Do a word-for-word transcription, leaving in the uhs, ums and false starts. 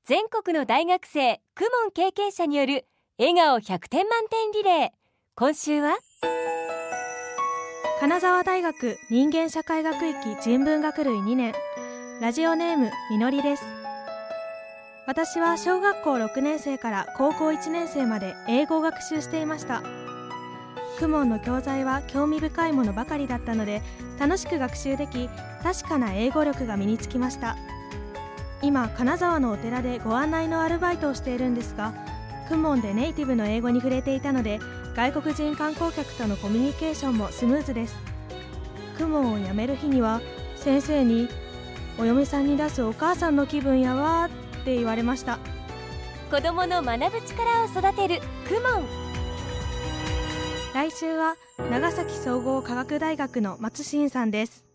全国の大学生公文経験者による笑顔ひゃくてん満点リレー。今週は金沢大学人間社会学域人文学類にねん、ラジオネームみのりです。私は小学校ろくねん生から高校いちねん生まで英語を学習していました。公文の教材は興味深いものばかりだったので、楽しく学習でき、確かな英語力が身につきました。今、金沢のお寺でご案内のアルバイトをしているんですが、公文でネイティブの英語に触れていたので、外国人観光客とのコミュニケーションもスムーズです。公文を辞める日には、先生にお嫁さんに出すお母さんの気分やわって言われました。 子どもの学ぶ力を育てる公文。 来週は長崎総合科学大学の松新さんです。